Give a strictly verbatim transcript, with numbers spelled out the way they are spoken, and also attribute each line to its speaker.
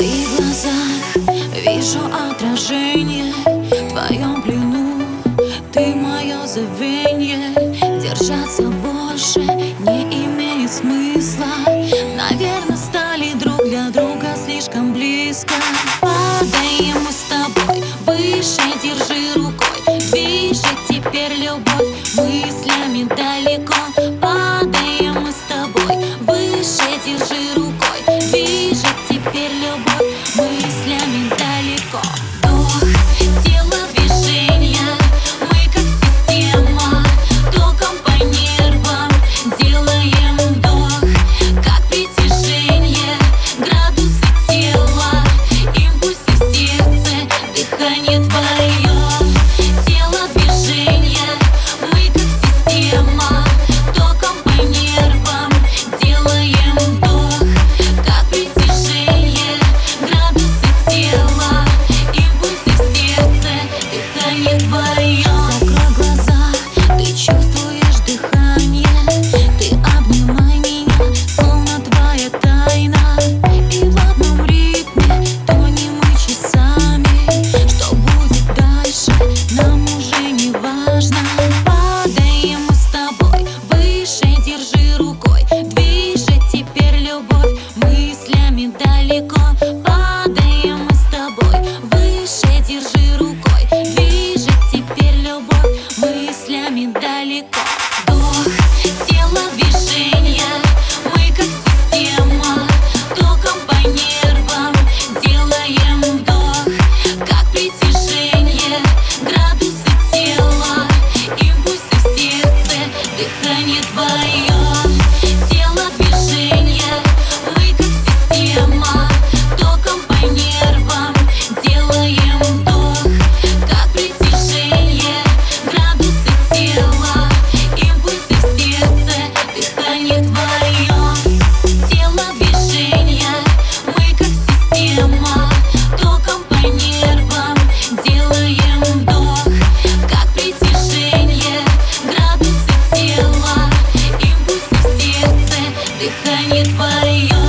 Speaker 1: твоих глазах вижу отражение, в твоем плену ты мое забвенье. Держаться больше не имеет смысла. Наверное, стали друг для друга слишком близко. Падаем мы с тобой выше, держи рукой. Движет теперь любовь мыслями далеко. Падаем мы с тобой выше, держи рукой. Движет теперь любовь мыслями далеко. Вдох, тело, движение, мы как система. Током по нервам делаем вдох, как притяжение. Градусы тела, импульсы в сердце, дыхание твое. Тело, движение, мы как система. Током по нервам делаем вдох, как притяжение. Градусы тела, импульсы в сердце, дыхание твое. Закрой глаза, ты чувствуешь дыхание. Ты обнимай меня, словно твоя тайна. И в одном ритме тонем мы часами. Что будет дальше, нам уже не важно. Падаем мы с тобой выше, держи рукой. Движет теперь любовь мыслями далеко. Падаем мы с тобой выше, держи рукой. Движет теперь любовь мыслями далеко. Вдох, тело, движение, мы как система. Током по нервам делаем вдох, как притяжение. Градусы тела, импульсы в сердце, дыхание твое. Тело, движение, мы как система. Током по нервам делаем вдох, как притяжение. Градусы тела, импульсы в сердце, дыхание твое. Тело, движение, мы как система. Током по нервам делаем вдох, как притяжение. Градусы тела, импульсы в сердце, дыхание твое.